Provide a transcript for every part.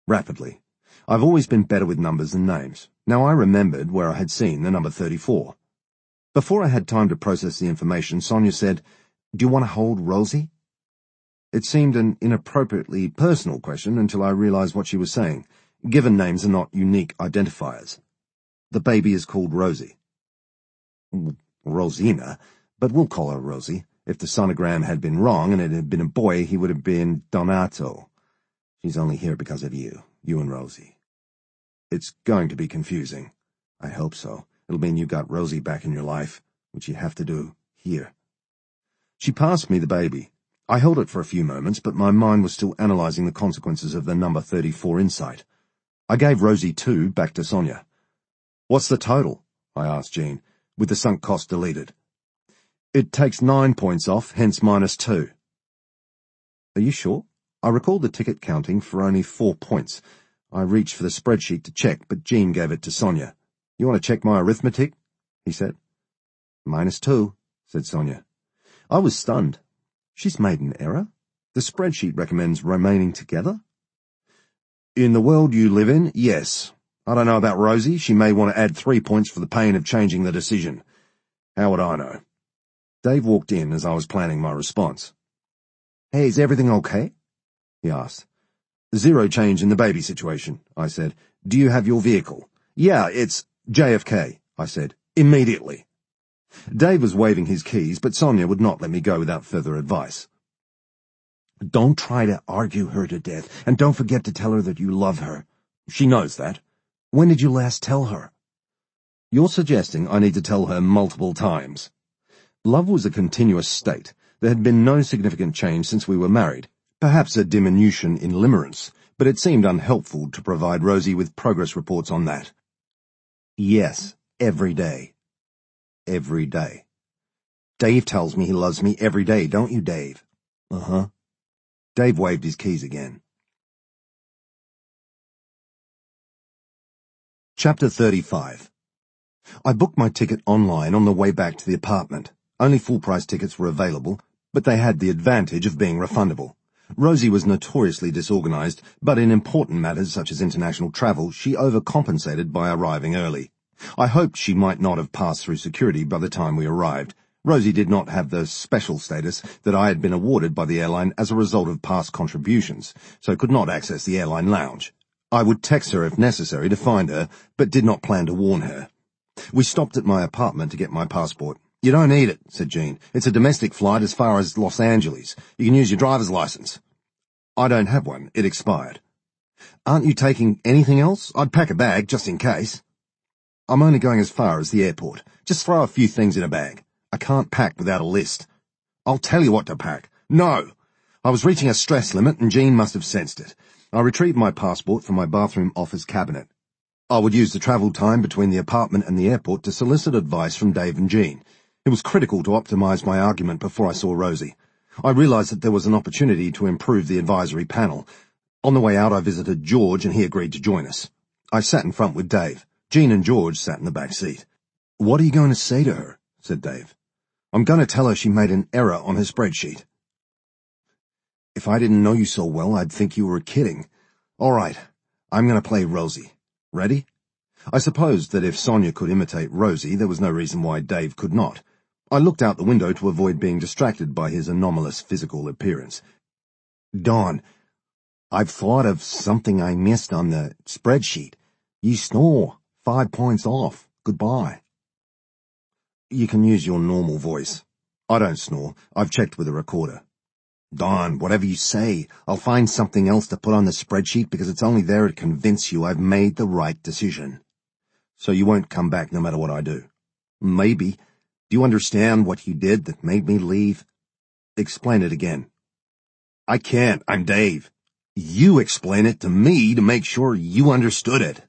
rapidly. I've always been better with numbers than names. Now I remembered where I had seen the number 34. Before I had time to process the information, Sonia said, "Do you want to hold Rosie?" It seemed an inappropriately personal question until I realized what she was saying. Given names are not unique identifiers. The baby is called Rosie. Rosina, but we'll call her Rosie. If the sonogram had been wrong and it had been a boy, he would have been Donato. She's only here because of you and Rosie. It's going to be confusing. I hope so. It'll mean you got Rosie back in your life, which you have to do here. She passed me the baby. I held it for a few moments, but my mind was still analyzing the consequences of the number 34 insight. I gave Rosie 2 back to Sonia. "What's the total?" I asked Jean, with the sunk cost deleted. "It takes 9 points off, hence -2. "Are you sure?" I recalled the ticket counting for only 4 points. I reached for the spreadsheet to check, but Jean gave it to Sonia. "You want to check my arithmetic?" he said. -2, said Sonia. I was stunned. She's made an error? The spreadsheet recommends remaining together? "In the world you live in, yes. I don't know about Rosie. She may want to add 3 points for the pain of changing the decision. How would I know?" Dave walked in as I was planning my response. "Hey, is everything okay?" he asked. "Zero change in the baby situation," I said. "Do you have your vehicle?" "Yeah, it's JFK," I said. "Immediately." Dave was waving his keys, but Sonia would not let me go without further advice. "Don't try to argue her to death, and don't forget to tell her that you love her. She knows that. When did you last tell her?" "You're suggesting I need to tell her multiple times." Love was a continuous state. There had been no significant change since we were married, perhaps a diminution in limerence, but it seemed unhelpful to provide Rosie with progress reports on that. "Yes, every day." "Every day." "Dave tells me he loves me every day, don't you, Dave?" "Uh-huh." Dave waved his keys again. Chapter 35. I booked my ticket online on the way back to the apartment. Only full-price tickets were available, but they had the advantage of being refundable. Rosie was notoriously disorganized, but in important matters such as international travel, she overcompensated by arriving early. I hoped she might not have passed through security by the time we arrived. Rosie did not have the special status that I had been awarded by the airline as a result of past contributions, so could not access the airline lounge. I would text her if necessary to find her, but did not plan to warn her. We stopped at my apartment to get my passport. "You don't need it," said Jean. "It's a domestic flight as far as Los Angeles. You can use your driver's license." "I don't have one. It expired." "Aren't you taking anything else? I'd pack a bag, just in case." "I'm only going as far as the airport. Just throw a few things in a bag. I can't pack without a list." "I'll tell you what to pack." "No." I was reaching a stress limit, and Jean must have sensed it. I retrieved my passport from my bathroom office cabinet. I would use the travel time between the apartment and the airport to solicit advice from Dave and Jean. It was critical to optimize my argument before I saw Rosie. I realized that there was an opportunity to improve the advisory panel. On the way out, I visited George, and he agreed to join us. I sat in front with Dave. Jean and George sat in the back seat. "What are you going to say to her?" said Dave. "I'm going to tell her she made an error on her spreadsheet." "If I didn't know you so well, I'd think you were kidding. All right, I'm going to play Rosie. Ready?" I supposed that if Sonia could imitate Rosie, there was no reason why Dave could not. I looked out the window to avoid being distracted by his anomalous physical appearance. "Dawn, I've thought of something I missed on the spreadsheet. You snore. 5 points off. Goodbye." "You can use your normal voice." "I don't snore. I've checked with a recorder." "Dawn, whatever you say, I'll find something else to put on the spreadsheet because it's only there to convince you I've made the right decision." "So you won't come back no matter what I do?" "Maybe. Do you understand what you did that made me leave?" "Explain it again." "I can't. I'm Dave." "You explain it to me to make sure you understood it."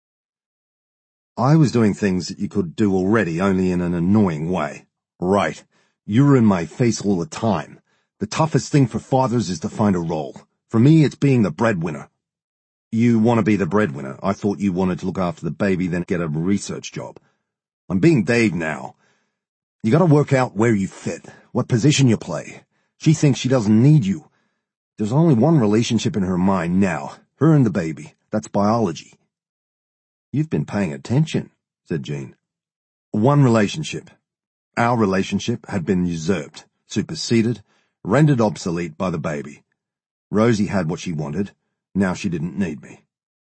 "I was doing things that you could do already, only in an annoying way." "Right. You were in my face all the time. The toughest thing for fathers is to find a role. For me, it's being the breadwinner." "You want to be the breadwinner? I thought you wanted to look after the baby, then get a research job." "I'm being Dave now. You gotta work out where you fit, what position you play. She thinks she doesn't need you. There's only one relationship in her mind now, Her and the baby. That's biology. You've been paying attention, said Jean. One relationship. Our relationship had been usurped, superseded, rendered obsolete by the baby. Rosie had what she wanted. Now she didn't need me.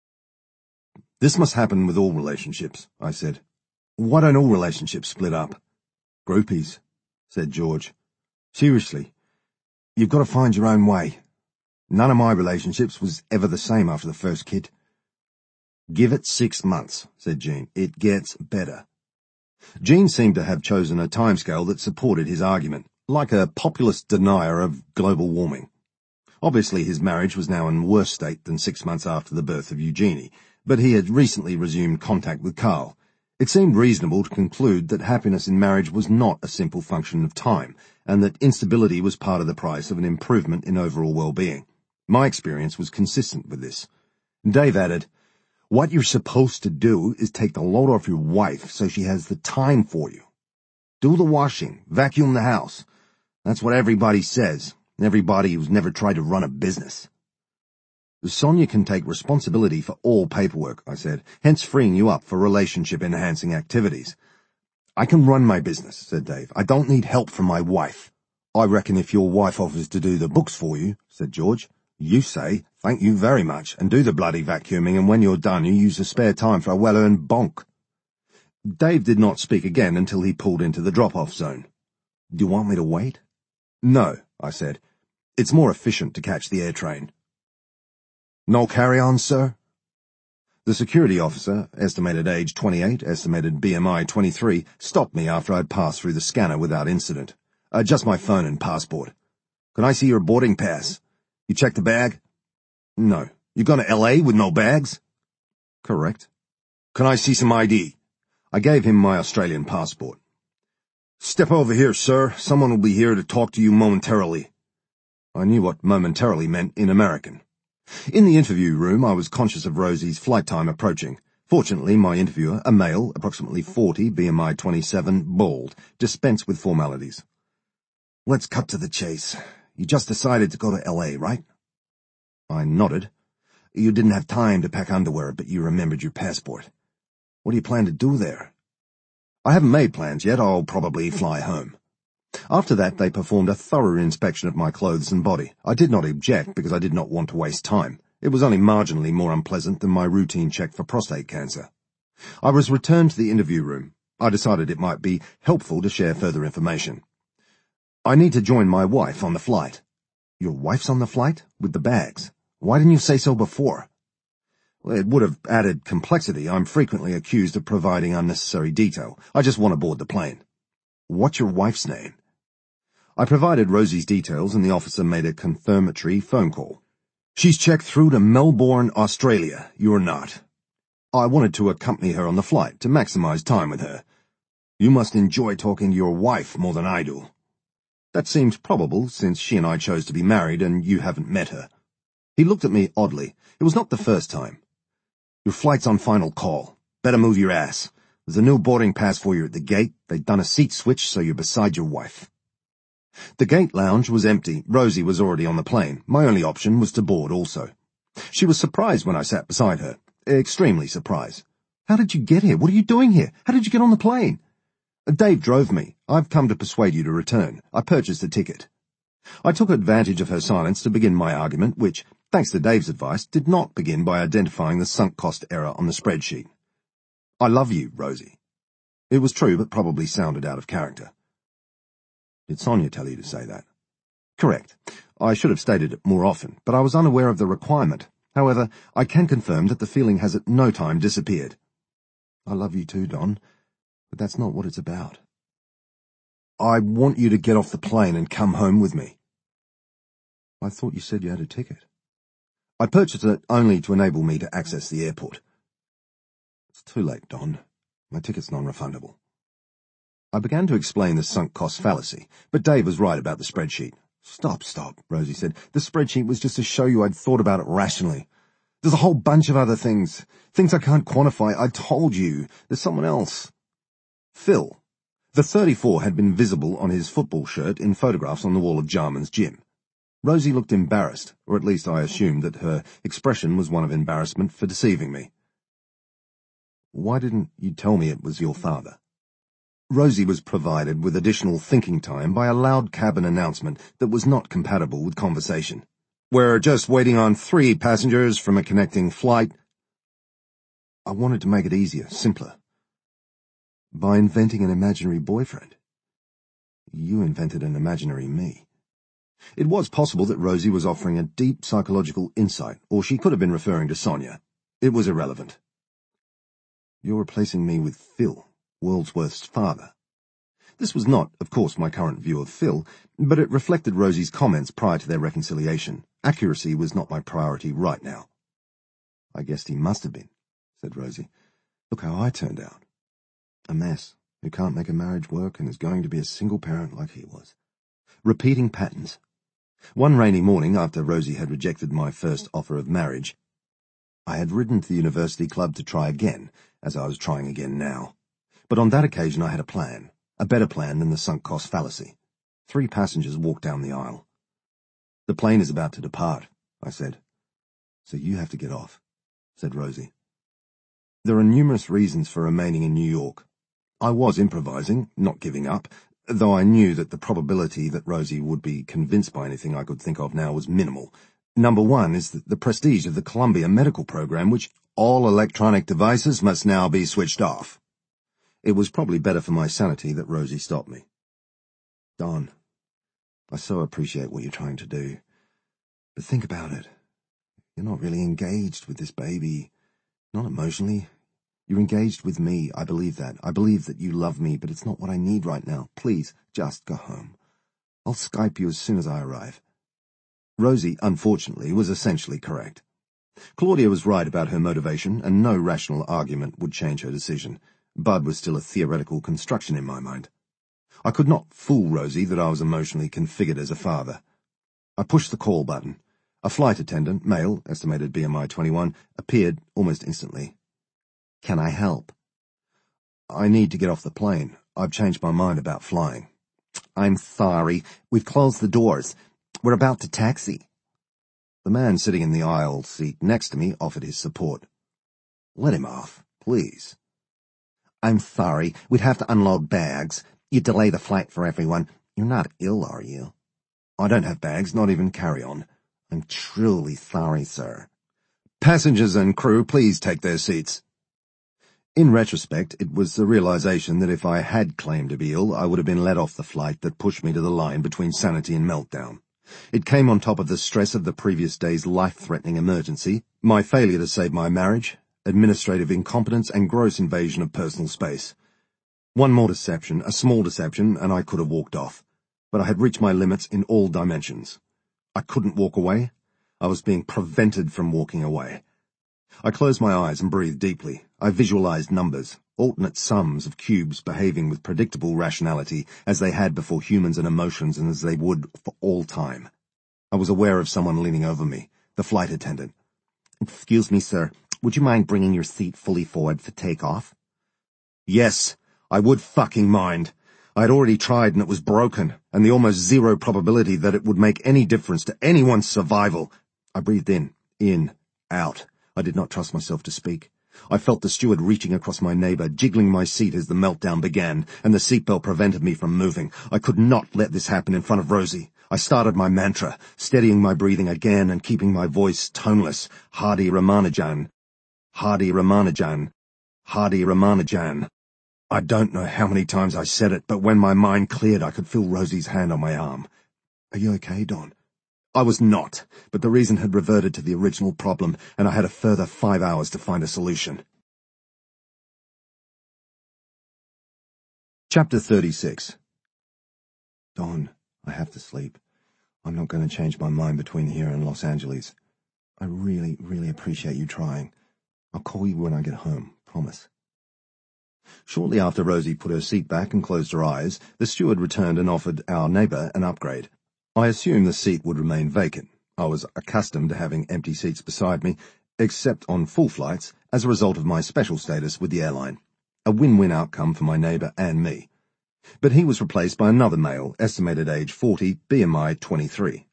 This must happen with all relationships, I said. Why don't all relationships split up? Groupies, said George. Seriously, you've got to find your own way. None of my relationships was ever the same after the first kid. Give it 6 months, said Jean. It gets better. Jean seemed to have chosen a timescale that supported his argument, like a populist denier of global warming. Obviously his marriage was now in worse state than 6 months after the birth of Eugenie, but he had recently resumed contact with Carl. It seemed reasonable to conclude that happiness in marriage was not a simple function of time, and that instability was part of the price of an improvement in overall well-being. My experience was consistent with this. Dave added, "What you're supposed to do is take the load off your wife so she has the time for you. Do the washing, vacuum the house. That's what everybody says, everybody who's never tried to run a business." Sonia can take responsibility for all paperwork, I said, hence freeing you up for relationship-enhancing activities. I can run my business, said Dave. I don't need help from my wife. I reckon if your wife offers to do the books for you, said George, you say, "Thank you very much," and do the bloody vacuuming, and when you're done you use the spare time for a well-earned bonk. Dave did not speak again until he pulled into the drop-off zone. Do you want me to wait? No, I said. It's more efficient to catch the air train. No carry-on, sir? The security officer, estimated age 28, estimated BMI 23, stopped me after I'd passed through the scanner without incident. Just my phone and passport. Can I see your boarding pass? You checked the bag? No. You gone to L.A. with no bags? Correct. Can I see some ID? I gave him my Australian passport. Step over here, sir. Someone will be here to talk to you momentarily. I knew what momentarily meant in American. In the interview room, I was conscious of Rosie's flight time approaching. Fortunately, my interviewer, a male, approximately 40, BMI 27, bald, dispensed with formalities. Let's cut to the chase. You just decided to go to L.A., right? I nodded. You didn't have time to pack underwear, but you remembered your passport. What do you plan to do there? I haven't made plans yet. I'll probably fly home. After that, they performed a thorough inspection of my clothes and body. I did not object because I did not want to waste time. It was only marginally more unpleasant than my routine check for prostate cancer. I was returned to the interview room. I decided it might be helpful to share further information. I need to join my wife on the flight. Your wife's on the flight? With the bags? Why didn't you say so before? Well, it would have added complexity. I'm frequently accused of providing unnecessary detail. I just want to board the plane. What's your wife's name? I provided Rosie's details and the officer made a confirmatory phone call. She's checked through to Melbourne, Australia. You're not. I wanted to accompany her on the flight to maximize time with her. You must enjoy talking to your wife more than I do. That seems probable, since she and I chose to be married and you haven't met her. He looked at me oddly. It was not the first time. Your flight's on final call. Better move your ass. There's a new boarding pass for you at the gate. They've done a seat switch so you're beside your wife. The gate lounge was empty. Rosie was already on the plane. My only option was to board also. She was surprised when I sat beside her. Extremely surprised. How did you get here? What are you doing here? How did you get on the plane? Dave drove me. I've come to persuade you to return. I purchased a ticket. I took advantage of her silence to begin my argument, which, thanks to Dave's advice, did not begin by identifying the sunk cost error on the spreadsheet. I love you, Rosie. It was true, but probably sounded out of character. Did Sonia tell you to say that? Correct. I should have stated it more often, but I was unaware of the requirement. However, I can confirm that the feeling has at no time disappeared. I love you too, Don, but that's not what it's about. I want you to get off the plane and come home with me. I thought you said you had a ticket. I purchased it only to enable me to access the airport. It's too late, Don. My ticket's non-refundable. I began to explain the sunk cost fallacy, but Dave was right about the spreadsheet. Stop, Rosie said. The spreadsheet was just to show you I'd thought about it rationally. There's a whole bunch of other things I can't quantify. I told you. There's someone else. Phil. The 34 had been visible on his football shirt in photographs on the wall of Jarman's gym. Rosie looked embarrassed, or at least I assumed that her expression was one of embarrassment for deceiving me. Why didn't you tell me it was your father? Rosie was provided with additional thinking time by a loud cabin announcement that was not compatible with conversation. We're just waiting on 3 passengers from a connecting flight. I wanted to make it easier, simpler. By inventing an imaginary boyfriend. You invented an imaginary me. It was possible that Rosie was offering a deep psychological insight, or she could have been referring to Sonia. It was irrelevant. You're replacing me with Phil, Wordsworth's father. This was not, of course, my current view of Phil, but it reflected Rosie's comments prior to their reconciliation. Accuracy was not my priority right now. I guessed he must have been, said Rosie. Look how I turned out. A mess, who can't make a marriage work and is going to be a single parent like he was. Repeating patterns. One rainy morning, after Rosie had rejected my first offer of marriage, I had ridden to the university club to try again, as I was trying again now. But on that occasion I had a plan, a better plan than the sunk cost fallacy. 3 passengers walked down the aisle. The plane is about to depart, I said. So you have to get off, said Rosie. There are numerous reasons for remaining in New York. I was improvising, not giving up, though I knew that the probability that Rosie would be convinced by anything I could think of now was minimal. Number 1 is the prestige of the Columbia medical program, which all electronic devices must now be switched off. It was probably better for my sanity that Rosie stopped me. Don, I so appreciate what you're trying to do. But think about it. You're not really engaged with this baby. Not emotionally. You're engaged with me. I believe that. I believe that you love me, but it's not what I need right now. Please, just go home. I'll Skype you as soon as I arrive. Rosie, unfortunately, was essentially correct. Claudia was right about her motivation, and no rational argument would change her decision. Bud was still a theoretical construction in my mind. I could not fool Rosie that I was emotionally configured as a father. I pushed the call button. A flight attendant, male, estimated BMI 21, appeared almost instantly. Can I help? I need to get off the plane. I've changed my mind about flying. I'm sorry. We've closed the doors. We're about to taxi. The man sitting in the aisle seat next to me offered his support. Let him off, please. I'm sorry. We'd have to unload bags. You'd delay the flight for everyone. You're not ill, are you? I don't have bags, not even carry-on. I'm truly sorry, sir. Passengers and crew, please take their seats. In retrospect, it was the realization that if I had claimed to be ill, I would have been let off the flight that pushed me to the line between sanity and meltdown. It came on top of the stress of the previous day's life-threatening emergency, my failure to save my marriage, administrative incompetence, and gross invasion of personal space. One more deception, a small deception, and I could have walked off. But I had reached my limits in all dimensions. I couldn't walk away. I was being prevented from walking away. I closed my eyes and breathed deeply. I visualized numbers, alternate sums of cubes behaving with predictable rationality as they had before humans and emotions and as they would for all time. I was aware of someone leaning over me, the flight attendant. Excuse me, sir. Would you mind bringing your seat fully forward for takeoff? Yes, I would fucking mind. I had already tried and it was broken, and the almost zero probability that it would make any difference to anyone's survival. I breathed in, out. I did not trust myself to speak. I felt the steward reaching across my neighbour, jiggling my seat as the meltdown began, and the seatbelt prevented me from moving. I could not let this happen in front of Rosie. I started my mantra, steadying my breathing again and keeping my voice toneless. Hadi Ramanujan. Hadi Ramanujan. Hadi Ramanujan. I don't know how many times I said it, but when my mind cleared, I could feel Rosie's hand on my arm. Are you okay, Don? I was not, but the reason had reverted to the original problem, and I had a further 5 hours to find a solution. Chapter 36. Don, I have to sleep. I'm not going to change my mind between here and Los Angeles. I really, really appreciate you trying. I'll call you when I get home, promise. Shortly after Rosie put her seat back and closed her eyes, the steward returned and offered our neighbour an upgrade. I assumed the seat would remain vacant. I was accustomed to having empty seats beside me, except on full flights, as a result of my special status with the airline. A win-win outcome for my neighbour and me. But he was replaced by another male, estimated age 40, BMI 23.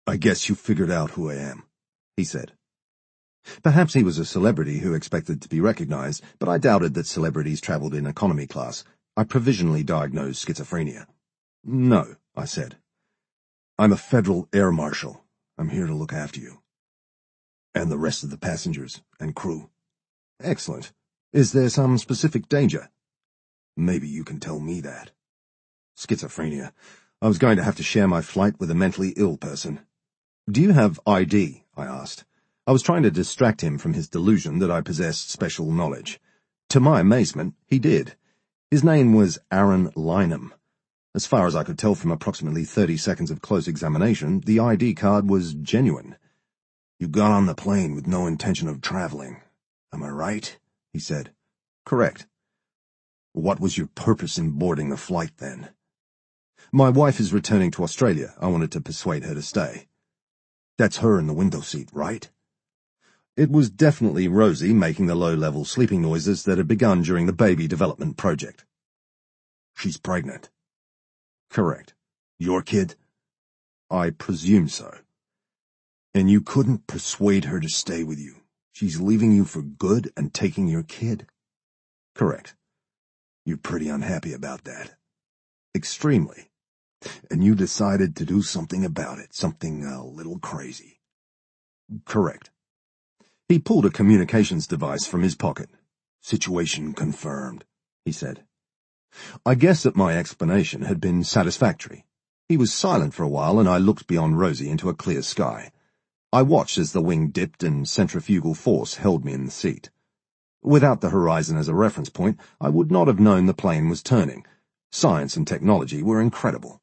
I guess you figured out who I am, he said. Perhaps he was a celebrity who expected to be recognized, but I doubted that celebrities traveled in economy class. I provisionally diagnosed schizophrenia. No, I said. I'm a federal air marshal. I'm here to look after you. And the rest of the passengers and crew. Excellent. Is there some specific danger? Maybe you can tell me that. Schizophrenia. I was going to have to share my flight with a mentally ill person. Do you have ID? I asked. I was trying to distract him from his delusion that I possessed special knowledge. To my amazement, he did. His name was Aaron Lynham. As far as I could tell from approximately 30 seconds of close examination, the ID card was genuine. You got on the plane with no intention of traveling. Am I right? He said. Correct. What was your purpose in boarding the flight, then? My wife is returning to Australia. I wanted to persuade her to stay. That's her in the window seat, right? It was definitely Rosie making the low-level sleeping noises that had begun during the baby development project. She's pregnant. Correct. Your kid? I presume so. And you couldn't persuade her to stay with you. She's leaving you for good and taking your kid? Correct. You're pretty unhappy about that. Extremely. And you decided to do something about it, something a little crazy. Correct. He pulled a communications device from his pocket. Situation confirmed, he said. I guessed that my explanation had been satisfactory. He was silent for a while, and I looked beyond Rosie into a clear sky. I watched as the wing dipped and centrifugal force held me in the seat. Without the horizon as a reference point, I would not have known the plane was turning. Science and technology were incredible.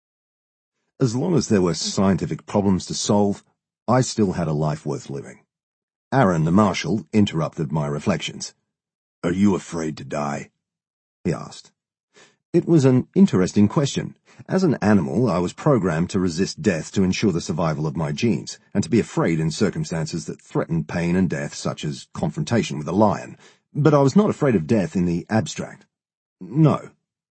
As long as there were scientific problems to solve, I still had a life worth living. Aaron, the marshal, interrupted my reflections. Are you afraid to die? He asked. It was an interesting question. As an animal, I was programmed to resist death to ensure the survival of my genes, and to be afraid in circumstances that threatened pain and death, such as confrontation with a lion. But I was not afraid of death in the abstract. No.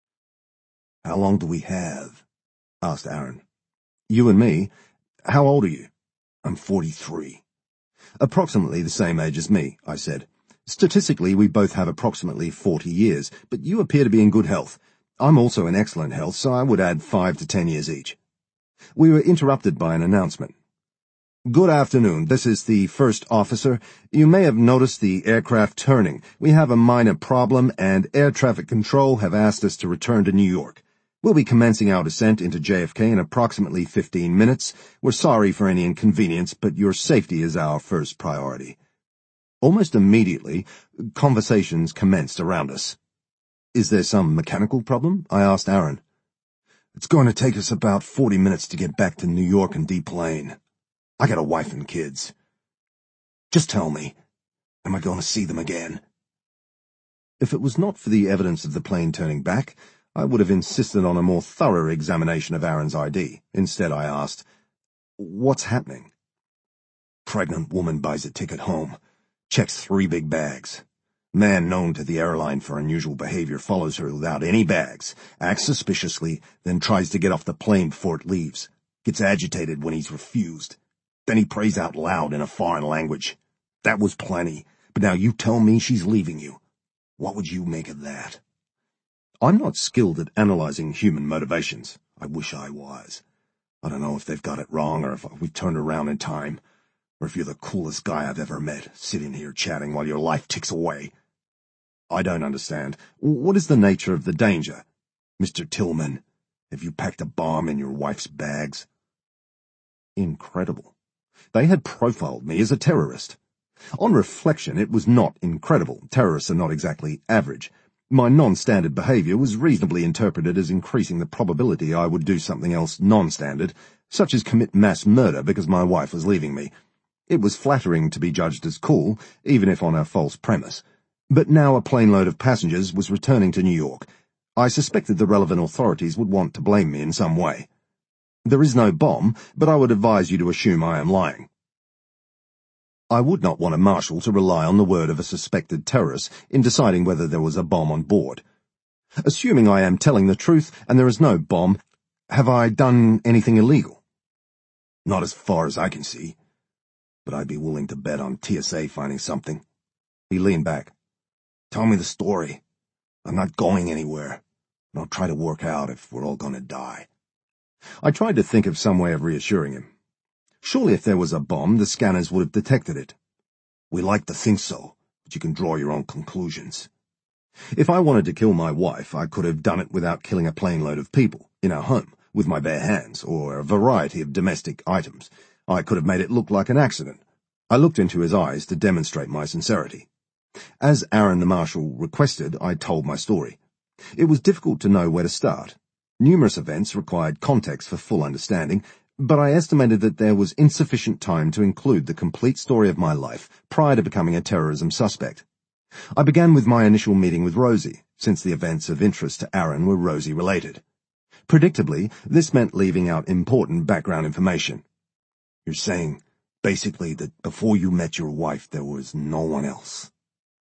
How long do we have? Asked Aaron. You and me. How old are you? I'm 43. Approximately the same age as me, I said. Statistically, we both have approximately 40 years, but you appear to be in good health. I'm also in excellent health, so I would add 5 to 10 years each. We were interrupted by an announcement. Good afternoon, this is the first officer. You may have noticed the aircraft turning. We have a minor problem, and air traffic control have asked us to return to New York. We'll be commencing our descent into JFK in approximately 15 minutes. We're sorry for any inconvenience, but your safety is our first priority. Almost immediately, conversations commenced around us. Is there some mechanical problem? I asked Aaron. It's going to take us about 40 minutes to get back to New York and deplane. I got a wife and kids. Just tell me, am I going to see them again? If it was not for the evidence of the plane turning back, I would have insisted on a more thorough examination of Aaron's ID. Instead, I asked, what's happening? Pregnant woman buys a ticket home. Checks 3 big bags. Man known to the airline for unusual behavior follows her without any bags, acts suspiciously, then tries to get off the plane before it leaves. Gets agitated when he's refused. Then he prays out loud in a foreign language. That was plenty, but now you tell me she's leaving you. What would you make of that? I'm not skilled at analyzing human motivations. I wish I was. I don't know if they've got it wrong or if we've turned around in time, or if you're the coolest guy I've ever met, sitting here chatting while your life ticks away. I don't understand. What is the nature of the danger? Mr. Tillman, have you packed a bomb in your wife's bags? Incredible. They had profiled me as a terrorist. On reflection, it was not incredible. Terrorists are not exactly average. My non-standard behavior was reasonably interpreted as increasing the probability I would do something else non-standard, such as commit mass murder because my wife was leaving me. It was flattering to be judged as cool, even if on a false premise. But now a plane load of passengers was returning to New York. I suspected the relevant authorities would want to blame me in some way. There is no bomb, but I would advise you to assume I am lying. I would not want a marshal to rely on the word of a suspected terrorist in deciding whether there was a bomb on board. Assuming I am telling the truth and there is no bomb, have I done anything illegal? Not as far as I can see. But I'd be willing to bet on TSA finding something. He leaned back. Tell me the story. I'm not going anywhere. And I'll try to work out if we're all going to die. I tried to think of some way of reassuring him. Surely if there was a bomb, the scanners would have detected it. We like to think so, but you can draw your own conclusions. If I wanted to kill my wife, I could have done it without killing a plane load of people, in our home, with my bare hands, or a variety of domestic items. I could have made it look like an accident. I looked into his eyes to demonstrate my sincerity. As Aaron the Marshal requested, I told my story. It was difficult to know where to start. Numerous events required context for full understanding, but I estimated that there was insufficient time to include the complete story of my life prior to becoming a terrorism suspect. I began with my initial meeting with Rosie, since the events of interest to Aaron were Rosie-related. Predictably, this meant leaving out important background information. You're saying, basically, that before you met your wife there was no one else.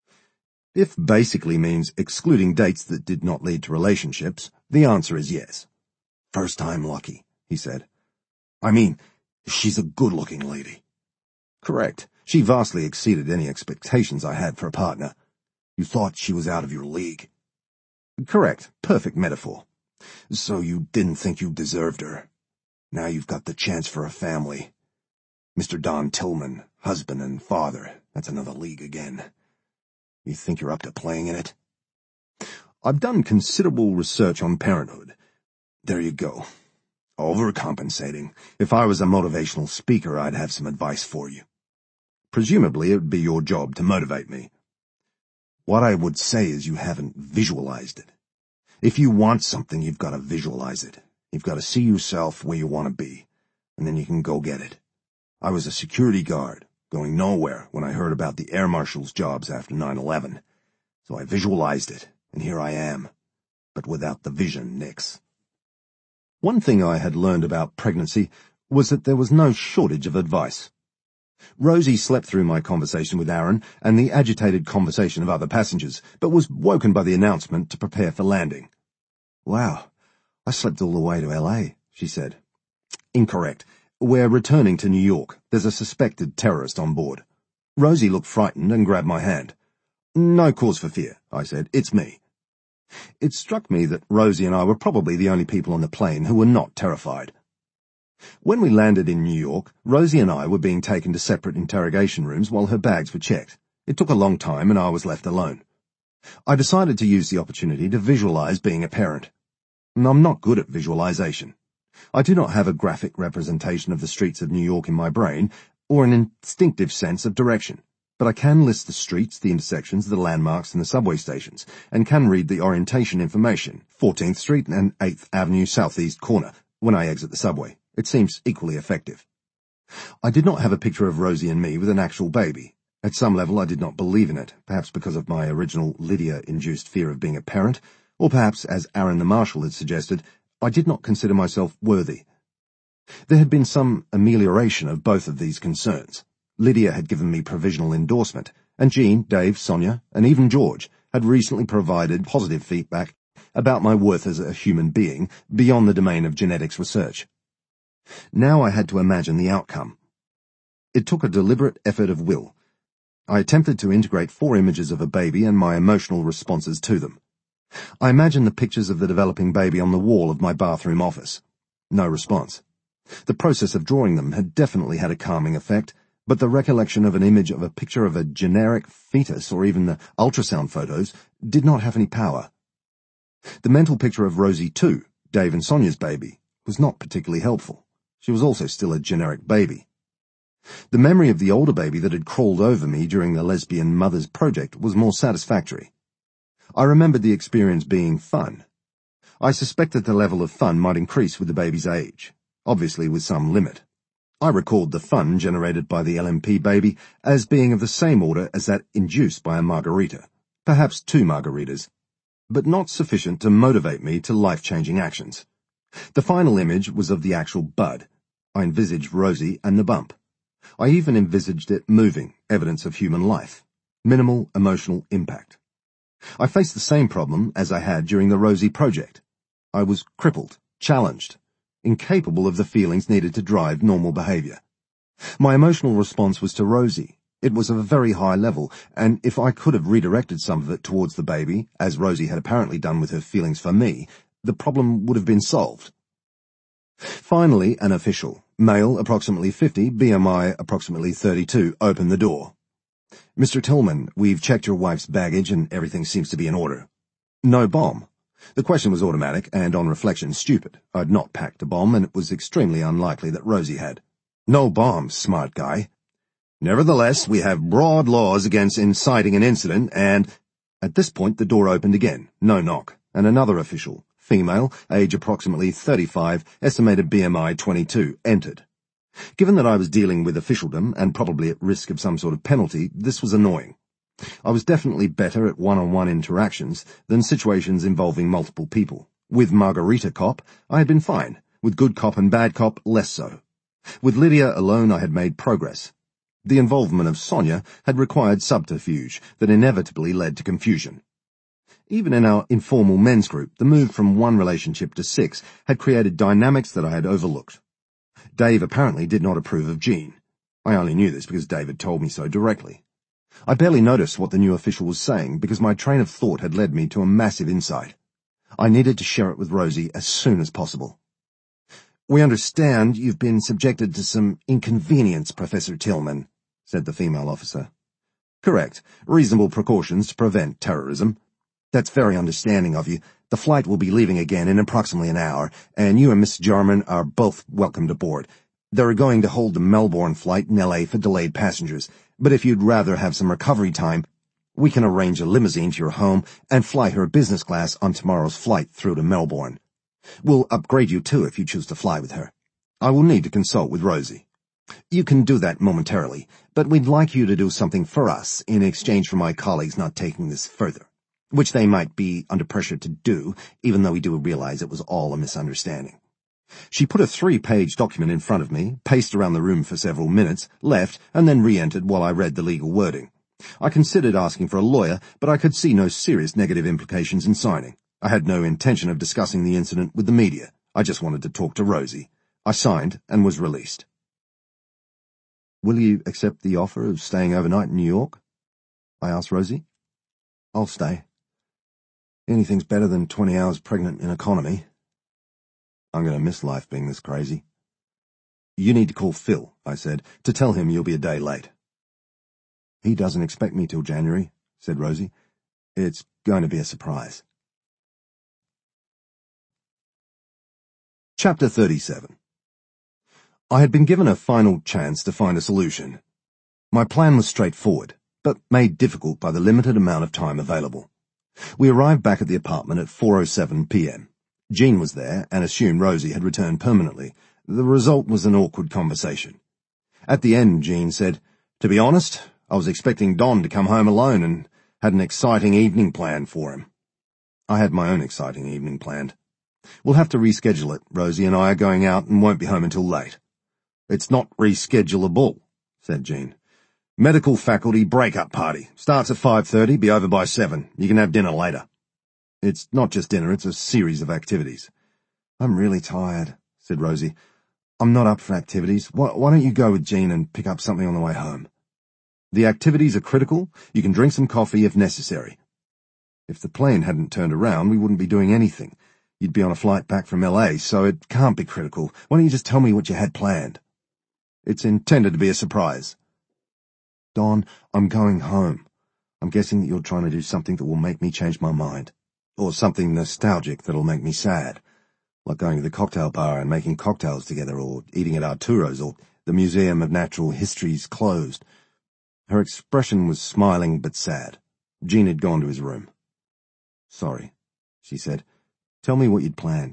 If basically means excluding dates that did not lead to relationships, the answer is yes. First time lucky, he said. I mean, she's a good-looking lady. Correct. She vastly exceeded any expectations I had for a partner. You thought she was out of your league. Correct. Perfect metaphor. So you didn't think you deserved her. Now you've got the chance for a family. Mr. Don Tillman, husband and father, that's another league again. You think you're up to playing in it? I've done considerable research on parenthood. There you go. Overcompensating. If I was a motivational speaker, I'd have some advice for you. Presumably, it would be your job to motivate me. What I would say is you haven't visualized it. If you want something, you've got to visualize it. You've got to see yourself where you want to be, and then you can go get it. I was a security guard, going nowhere when I heard about the air marshal's jobs after 9/11. So I visualized it, and here I am. But without the vision, Nix. One thing I had learned about pregnancy was that there was no shortage of advice. Rosie slept through my conversation with Aaron and the agitated conversation of other passengers, but was woken by the announcement to prepare for landing. Wow, I slept all the way to LA, she said. Incorrect. We're returning to New York. There's a suspected terrorist on board. Rosie looked frightened and grabbed my hand. No cause for fear, I said. It's me. It struck me that Rosie and I were probably the only people on the plane who were not terrified. When we landed in New York, Rosie and I were being taken to separate interrogation rooms while her bags were checked. It took a long time and I was left alone. I decided to use the opportunity to visualize being a parent. I'm not good at visualization. I do not have a graphic representation of the streets of New York in my brain, or an instinctive sense of direction, but I can list the streets, the intersections, the landmarks, and the subway stations, and can read the orientation information, 14th Street and 8th Avenue southeast corner, when I exit the subway. It seems equally effective. I did not have a picture of Rosie and me with an actual baby. At some level I did not believe in it, perhaps because of my original Lydia-induced fear of being a parent, or perhaps, as Aaron the Marshal had suggested, I did not consider myself worthy. There had been some amelioration of both of these concerns. Lydia had given me provisional endorsement, and Jean, Dave, Sonia, and even George had recently provided positive feedback about my worth as a human being beyond the domain of genetics research. Now I had to imagine the outcome. It took a deliberate effort of will. I attempted to integrate 4 images of a baby and my emotional responses to them. I imagined the pictures of the developing baby on the wall of my bathroom office. No response. The process of drawing them had definitely had a calming effect, but the recollection of an image of a picture of a generic fetus or even the ultrasound photos did not have any power. The mental picture of Rosie too, Dave and Sonia's baby, was not particularly helpful. She was also still a generic baby. The memory of the older baby that had crawled over me during the Lesbian Mothers Project was more satisfactory. I remembered the experience being fun. I suspected the level of fun might increase with the baby's age, obviously with some limit. I recalled the fun generated by the LMP baby as being of the same order as that induced by a margarita, perhaps 2 margaritas, but not sufficient to motivate me to life-changing actions. The final image was of the actual bud. I envisaged Rosie and the bump. I even envisaged it moving, evidence of human life. Minimal emotional impact. I faced the same problem as I had during the Rosie project. I was crippled, challenged. incapable of the feelings needed to drive normal behavior. My emotional response was to Rosie. It was of a very high level, and if I could have redirected some of it towards the baby, as Rosie had apparently done with her feelings for me, the problem would have been solved. Finally, an official, male, approximately 50, BMI approximately 32, opened the door. "Mr. Tillman, we've checked your wife's baggage and everything seems to be in order." No bomb. The question was automatic and, on reflection, stupid. I'd not packed a bomb, and it was extremely unlikely that Rosie had. No bombs, smart guy. "Nevertheless, we have broad laws against inciting an incident and—" At this point the door opened again, no knock, and another official, female, age approximately 35, estimated BMI 22, entered. Given that I was dealing with officialdom and probably at risk of some sort of penalty, this was annoying. I was definitely better at one-on-one interactions than situations involving multiple people. With Margarita Cop, I had been fine. With Good Cop and Bad Cop, less so. With Lydia alone, I had made progress. The involvement of Sonia had required subterfuge that inevitably led to confusion. Even in our informal men's group, the move from one relationship to 6 had created dynamics that I had overlooked. Dave apparently did not approve of Jean. I only knew this because Dave had told me so directly. I barely noticed what the new official was saying because my train of thought had led me to a massive insight. I needed to share it with Rosie as soon as possible. "We understand you've been subjected to some inconvenience, Professor Tillman," said the female officer. "Correct. Reasonable precautions to prevent terrorism." "That's very understanding of you. The flight will be leaving again in approximately an hour, and you and Miss Jarman are both welcomed aboard. They're going to hold the Melbourne flight in LA for delayed passengers, but if you'd rather have some recovery time, we can arrange a limousine to your home and fly her business class on tomorrow's flight through to Melbourne. We'll upgrade you too if you choose to fly with her. I will need to consult with Rosie. You can do that momentarily, but we'd like you to do something for us in exchange for my colleagues not taking this further, which they might be under pressure to do, even though we do realize it was all a misunderstanding." She put a 3-page document in front of me, paced around the room for several minutes, left, and then re-entered while I read the legal wording. I considered asking for a lawyer, but I could see no serious negative implications in signing. I had no intention of discussing the incident with the media. I just wanted to talk to Rosie. I signed and was released. "Will you accept the offer of staying overnight in New York?" I asked Rosie. "I'll stay. Anything's better than 20 hours pregnant in economy. I'm going to miss life being this crazy." "You need to call Phil," I said, "to tell him you'll be a day late." "He doesn't expect me till January," said Rosie. "It's going to be a surprise." Chapter 37. I had been given a final chance to find a solution. My plan was straightforward, but made difficult by the limited amount of time available. We arrived back at the apartment at 4:07 p.m. Jean was there and assumed Rosie had returned permanently. The result was an awkward conversation. At the end, Jean said, "To be honest, I was expecting Don to come home alone and had an exciting evening planned for him." I had my own exciting evening planned. "We'll have to reschedule it. Rosie and I are going out and won't be home until late." "It's not reschedulable," said Jean. "Medical faculty break-up party. Starts at 5:30, be over by 7. You can have dinner later." "It's not just dinner, it's a series of activities." "I'm really tired," said Rosie. "I'm not up for activities. Why don't you go with Jean and pick up something on the way home?" "The activities are critical. You can drink some coffee if necessary." "If the plane hadn't turned around, we wouldn't be doing anything. You'd be on a flight back from LA, so it can't be critical. Why don't you just tell me what you had planned?" "It's intended to be a surprise." "Don, I'm going home. I'm guessing that you're trying to do something that will make me change my mind. Or something nostalgic that'll make me sad. Like going to the cocktail bar and making cocktails together, or eating at Arturo's, or the Museum of Natural History's closed." Her expression was smiling but sad. Jean had gone to his room. "Sorry," she said. "Tell me what you'd planned."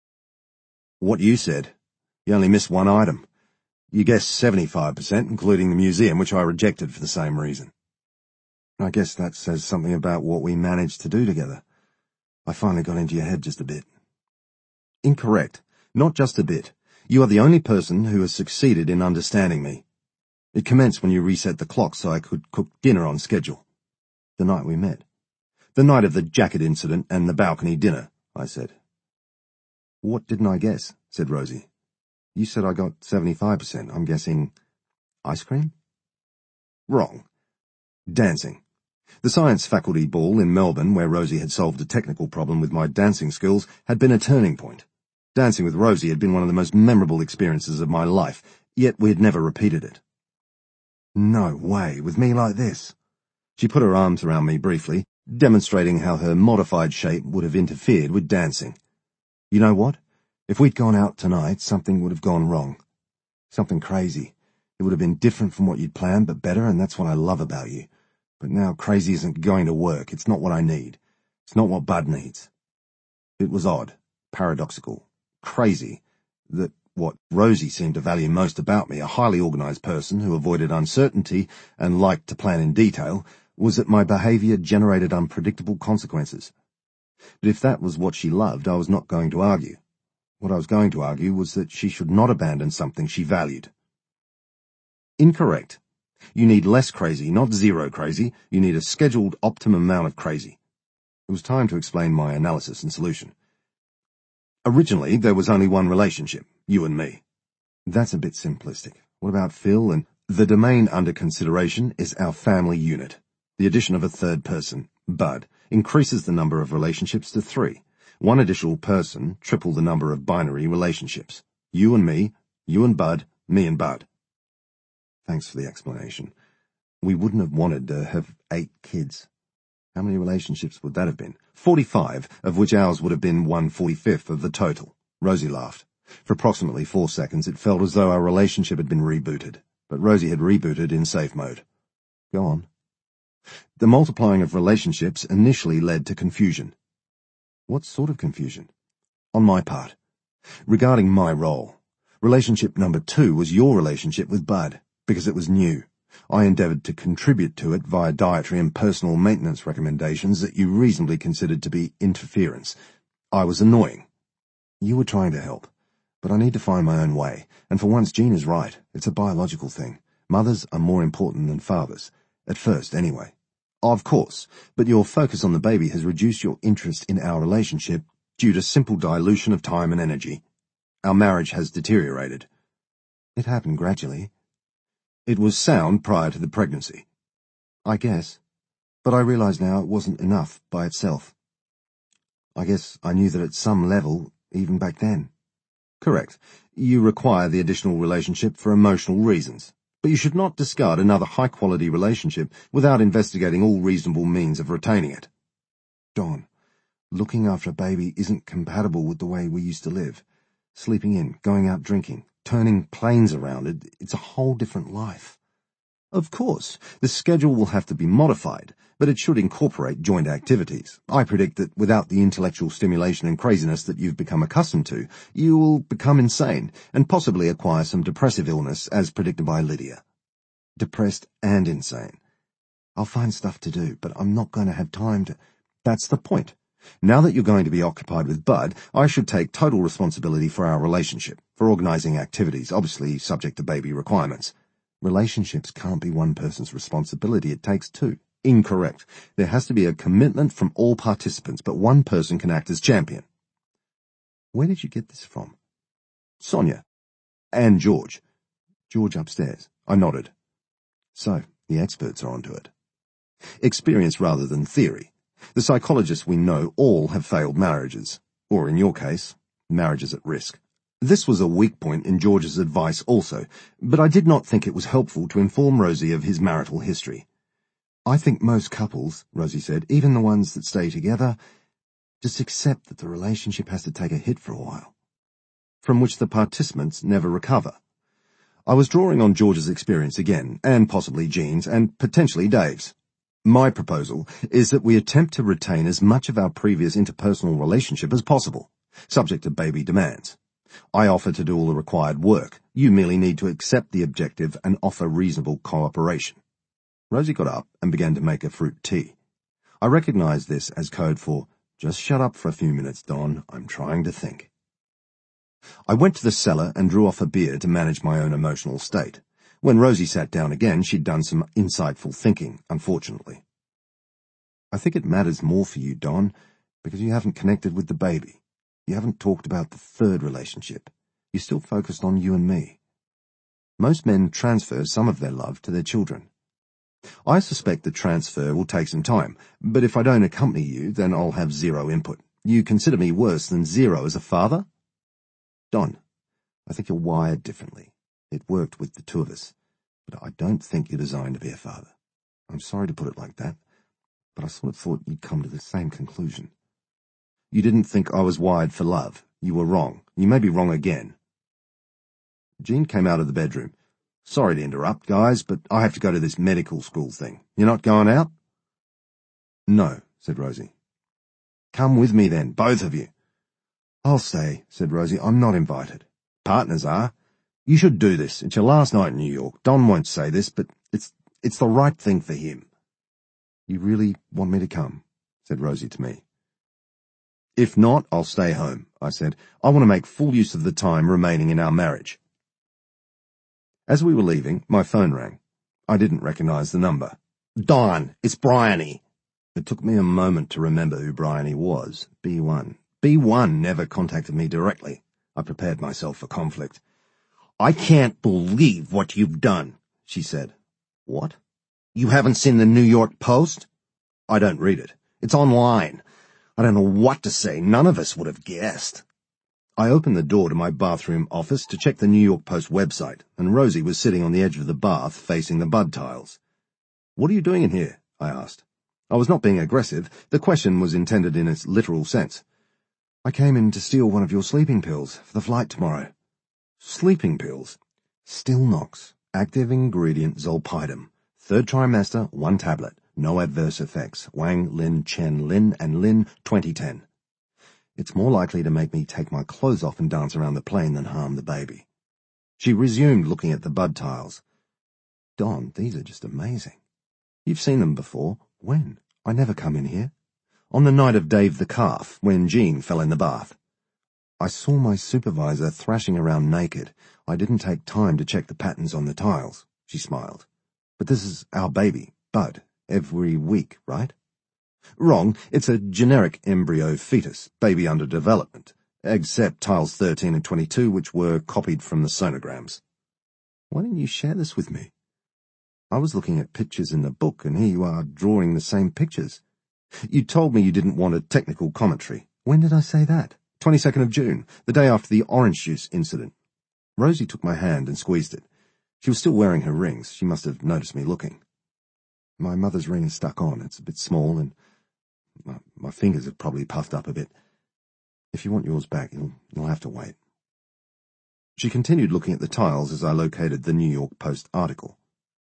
"What you said. You only missed one item. You guessed 75%, including the museum, which I rejected for the same reason." "I guess that says something about what we managed to do together. I finally got into your head just a bit." "Incorrect. Not just a bit. You are the only person who has succeeded in understanding me. It commenced when you reset the clock so I could cook dinner on schedule." "The night we met." "The night of the jacket incident and the balcony dinner," I said. What didn't I guess? Said Rosie. You said I got 75%. I'm guessing ice cream? Wrong. Dancing. The science faculty ball in Melbourne, where Rosie had solved a technical problem with my dancing skills, had been a turning point. Dancing with Rosie had been one of the most memorable experiences of my life, yet we had never repeated it. No way, with me like this. She put her arms around me briefly, demonstrating how her modified shape would have interfered with dancing. You know what? If we'd gone out tonight, something would have gone wrong. Something crazy. It would have been different from what you'd planned, but better, and that's what I love about you. But now crazy isn't going to work. It's not what I need. It's not what Bud needs. It was odd, paradoxical, crazy, that what Rosie seemed to value most about me, a highly organized person who avoided uncertainty and liked to plan in detail, was that my behavior generated unpredictable consequences. But if that was what she loved, I was not going to argue. What I was going to argue was that she should not abandon something she valued. Incorrect. You need less crazy, not zero crazy. You need a scheduled optimum amount of crazy. It was time to explain my analysis and solution. Originally, there was only one relationship, you and me. That's a bit simplistic. What about Phil? And the domain under consideration is our family unit. The addition of a third person, Bud, increases the number of relationships to 3. One additional person, triple the number of binary relationships. You and me, you and Bud, me and Bud. Thanks for the explanation. We wouldn't have wanted to have 8 kids. How many relationships would that have been? 45, of which ours would have been 1/45 of the total. Rosie laughed. For approximately 4 seconds it felt as though our relationship had been rebooted, but Rosie had rebooted in safe mode. Go on. The multiplying of relationships initially led to confusion. What sort of confusion? On my part. Regarding my role. Relationship number 2 was your relationship with Bud, because it was new. I endeavoured to contribute to it via dietary and personal maintenance recommendations that you reasonably considered to be interference. I was annoying. You were trying to help, but I need to find my own way, and for once Jean is right. It's a biological thing. Mothers are more important than fathers, at first anyway. Of course, but your focus on the baby has reduced your interest in our relationship due to simple dilution of time and energy. Our marriage has deteriorated. It happened gradually. It was sound prior to the pregnancy. I guess. But I realize now it wasn't enough by itself. I guess I knew that at some level, even back then. Correct. You require the additional relationship for emotional reasons. But you should not discard another high-quality relationship without investigating all reasonable means of retaining it. Don, looking after a baby isn't compatible with the way we used to live. Sleeping in, going out drinking, turning planes around, it's a whole different life. Of course, the schedule will have to be modified, but it should incorporate joint activities. I predict that without the intellectual stimulation and craziness that you've become accustomed to, you will become insane and possibly acquire some depressive illness as predicted by Lydia. Depressed and insane. I'll find stuff to do, but I'm not going to have time to... That's the point. Now that you're going to be occupied with Bud, I should take total responsibility for our relationship, for organizing activities, obviously subject to baby requirements. Relationships can't be one person's responsibility, it takes 2. Incorrect. There has to be a commitment from all participants, but one person can act as champion. Where did you get this from? Sonia. And George. George upstairs. I nodded. So, the experts are onto it. Experience rather than theory. The psychologists we know all have failed marriages, or in your case, marriages at risk. This was a weak point in George's advice also, but I did not think it was helpful to inform Rosie of his marital history. I think most couples, Rosie said, even the ones that stay together, just accept that the relationship has to take a hit for a while, from which the participants never recover. I was drawing on George's experience again, and possibly Jean's, and potentially Dave's. My proposal is that we attempt to retain as much of our previous interpersonal relationship as possible, subject to baby demands. I offer to do all the required work. You merely need to accept the objective and offer reasonable cooperation. Rosie got up and began to make a fruit tea. I recognized this as code for, just shut up for a few minutes, Don, I'm trying to think. I went to the cellar and drew off a beer to manage my own emotional state. When Rosie sat down again, she'd done some insightful thinking, unfortunately. I think it matters more for you, Don, because you haven't connected with the baby. You haven't talked about the third relationship. You're still focused on you and me. Most men transfer some of their love to their children. I suspect the transfer will take some time, but if I don't accompany you, then I'll have zero input. You consider me worse than zero as a father? Don, I think you're wired differently. It worked with the two of us, but I don't think you're designed to be a father. I'm sorry to put it like that, but I sort of thought you'd come to the same conclusion. You didn't think I was wired for love. You were wrong. You may be wrong again. Jean came out of the bedroom. Sorry to interrupt, guys, but I have to go to this medical school thing. You're not going out? No, said Rosie. Come with me then, both of you. I'll stay, said Rosie. I'm not invited. Partners are. You should do this. It's your last night in New York. Don won't say this, but it's the right thing for him. You really want me to come? Said Rosie to me. If not, I'll stay home, I said. I want to make full use of the time remaining in our marriage. As we were leaving, my phone rang. I didn't recognize the number. Don, it's Bryony. It took me a moment to remember who Bryony was. B1. B1 never contacted me directly. I prepared myself for conflict. I can't believe what you've done, she said. What? You haven't seen the New York Post? I don't read it. It's online. I don't know what to say. None of us would have guessed. I opened the door to my bathroom office to check the New York Post website, and Rosie was sitting on the edge of the bath facing the bud tiles. What are you doing in here? I asked. I was not being aggressive. The question was intended in its literal sense. I came in to steal one of your sleeping pills for the flight tomorrow. Sleeping pills? Stilnox. Active ingredient Zolpidem. 3rd trimester, 1 tablet. No adverse effects. Wang, Lin, Chen, Lin, and Lin, 2010. It's more likely to make me take my clothes off and dance around the plane than harm the baby. She resumed looking at the bud tiles. Don, these are just amazing. You've seen them before. When? I never come in here. On the night of Dave the Calf, when Jean fell in the bath. I saw my supervisor thrashing around naked. I didn't take time to check the patterns on the tiles. She smiled. But this is our baby, Bud, every week, right? Wrong. It's a generic embryo fetus, baby under development, except tiles 13 and 22, which were copied from the sonograms. Why didn't you share this with me? I was looking at pictures in the book, and here you are drawing the same pictures. You told me you didn't want a technical commentary. When did I say that? 22nd of June, the day after the orange juice incident. Rosie took my hand and squeezed it. She was still wearing her rings. She must have noticed me looking. My mother's ring is stuck on. It's a bit small, and my fingers have probably puffed up a bit. If you want yours back, you'll have to wait. She continued looking at the tiles as I located the New York Post article.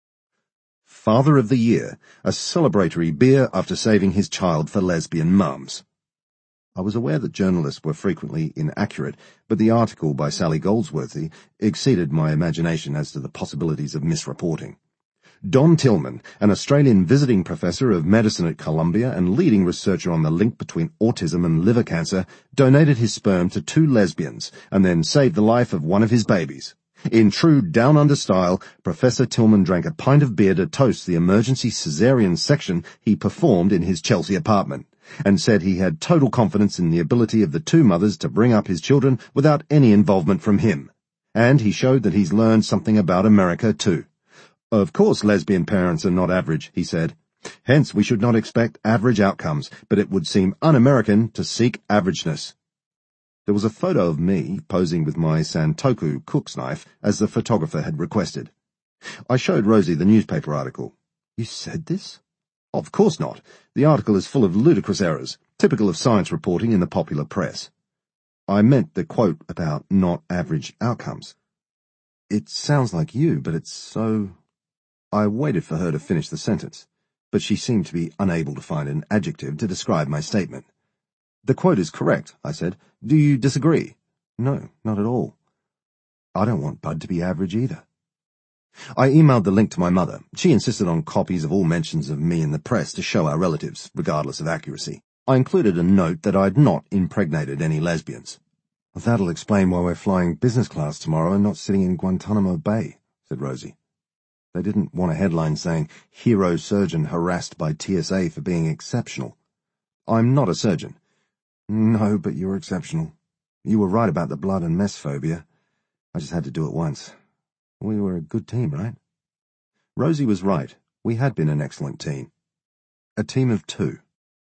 Father of the Year, a celebratory beer after saving his child for lesbian mums. I was aware that journalists were frequently inaccurate, but the article by Sally Goldsworthy exceeded my imagination as to the possibilities of misreporting. Don Tillman, an Australian visiting professor of medicine at Columbia and leading researcher on the link between autism and liver cancer, donated his sperm to 2 lesbians and then saved the life of one of his babies. In true down-under style, Professor Tillman drank a pint of beer to toast the emergency caesarean section he performed in his Chelsea apartment, and said he had total confidence in the ability of the 2 mothers to bring up his children without any involvement from him. And he showed that he's learned something about America too. Of course lesbian parents are not average, he said. Hence we should not expect average outcomes, but it would seem un-American to seek averageness. There was a photo of me posing with my Santoku cook's knife as the photographer had requested. I showed Rosie the newspaper article. You said this? Of course not. The article is full of ludicrous errors, typical of science reporting in the popular press. I meant the quote about not average outcomes. It sounds like you, but it's so... I waited for her to finish the sentence, but she seemed to be unable to find an adjective to describe my statement. The quote is correct, I said. Do you disagree? No, not at all. I don't want Bud to be average either. I emailed the link to my mother. She insisted on copies of all mentions of me in the press to show our relatives, regardless of accuracy. I included a note that I'd not impregnated any lesbians. That'll explain why we're flying business class tomorrow and not sitting in Guantanamo Bay, said Rosie. They didn't want a headline saying, hero surgeon harassed by TSA for being exceptional. I'm not a surgeon. No, but you're exceptional. You were right about the blood and mess phobia. I just had to do it once. We were a good team, right? Rosie was right. We had been an excellent team. A team of two.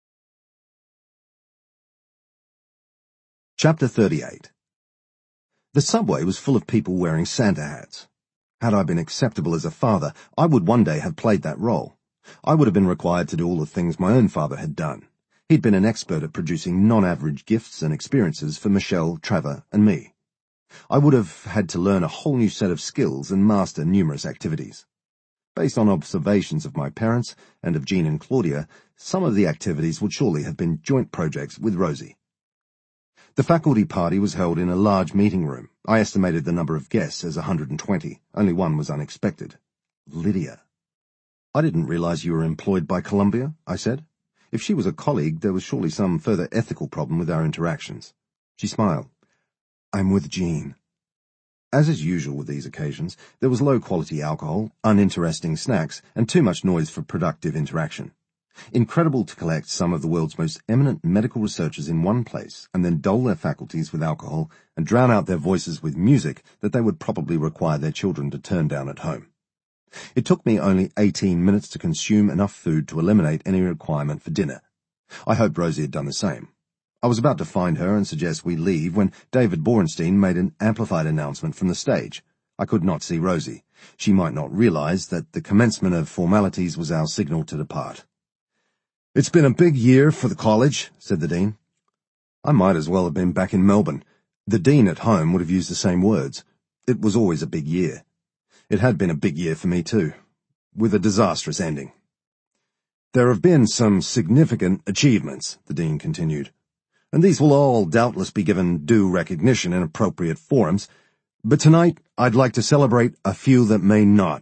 Chapter 38. The subway was full of people wearing Santa hats. Had I been acceptable as a father, I would one day have played that role. I would have been required to do all the things my own father had done. He'd been an expert at producing non-average gifts and experiences for Michelle, Trevor, and me. I would have had to learn a whole new set of skills and master numerous activities. Based on observations of my parents and of Jean and Claudia, some of the activities would surely have been joint projects with Rosie. The faculty party was held in a large meeting room. I estimated the number of guests as 120. Only one was unexpected. Lydia. I didn't realize you were employed by Columbia, I said. If she was a colleague, there was surely some further ethical problem with our interactions. She smiled. I'm with Jean. As is usual with these occasions, there was low-quality alcohol, uninteresting snacks, and too much noise for productive interaction. Incredible to collect some of the world's most eminent medical researchers in one place and then dull their faculties with alcohol and drown out their voices with music that they would probably require their children to turn down at home. It took me only 18 minutes to consume enough food to eliminate any requirement for dinner. I hoped Rosie had done the same. I was about to find her and suggest we leave when David Borenstein made an amplified announcement from the stage. I could not see Rosie. She might not realize that the commencement of formalities was our signal to depart. It's been a big year for the college, said the Dean. I might as well have been back in Melbourne. The Dean at home would have used the same words. It was always a big year. It had been a big year for me too, with a disastrous ending. There have been some significant achievements, the Dean continued, and these will all doubtless be given due recognition in appropriate forums, but tonight I'd like to celebrate a few that may not.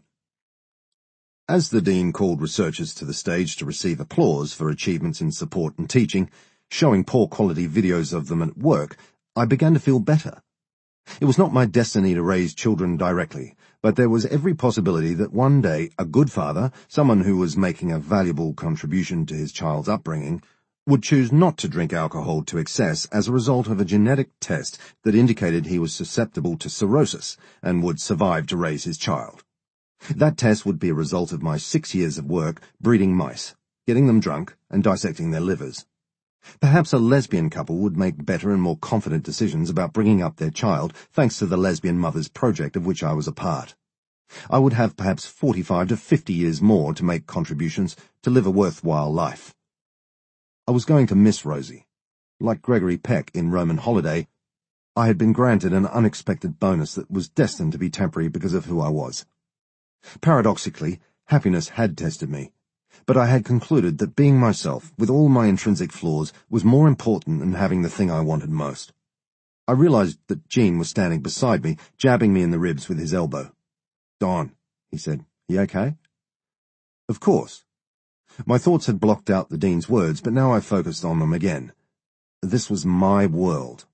As the Dean called researchers to the stage to receive applause for achievements in support and teaching, showing poor-quality videos of them at work, I began to feel better. It was not my destiny to raise children directly, but there was every possibility that one day a good father, someone who was making a valuable contribution to his child's upbringing, would choose not to drink alcohol to excess as a result of a genetic test that indicated he was susceptible to cirrhosis and would survive to raise his child. That test would be a result of my 6 years of work breeding mice, getting them drunk, and dissecting their livers. Perhaps a lesbian couple would make better and more confident decisions about bringing up their child thanks to the Lesbian Mothers Project of which I was a part. I would have perhaps 45 to 50 years more to make contributions to live a worthwhile life. I was going to miss Rosie. Like Gregory Peck in Roman Holiday, I had been granted an unexpected bonus that was destined to be temporary because of who I was. Paradoxically, happiness had tested me, but I had concluded that being myself, with all my intrinsic flaws, was more important than having the thing I wanted most. I realized that Jean was standing beside me, jabbing me in the ribs with his elbow. Don, he said, you okay? Of course. My thoughts had blocked out the Dean's words, but now I focused on them again. This was my world.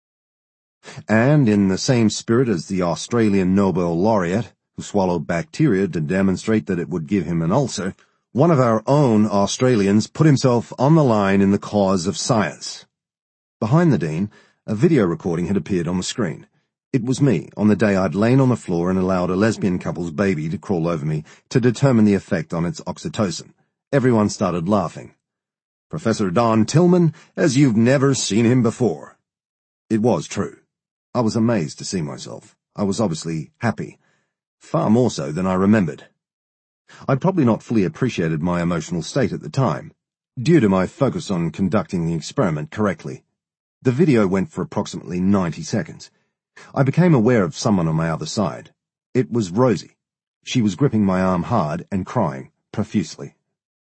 And in the same spirit as the Australian Nobel laureate, who swallowed bacteria to demonstrate that it would give him an ulcer, one of our own Australians put himself on the line in the cause of science. Behind the Dean, a video recording had appeared on the screen. It was me, on the day I'd lain on the floor and allowed a lesbian couple's baby to crawl over me to determine the effect on its oxytocin. Everyone started laughing. Professor Don Tillman, as you've never seen him before. It was true. I was amazed to see myself. I was obviously happy. Far more so than I remembered. I'd probably not fully appreciated my emotional state at the time, due to my focus on conducting the experiment correctly. The video went for approximately 90 seconds. I became aware of someone on my other side. It was Rosie. She was gripping my arm hard and crying profusely.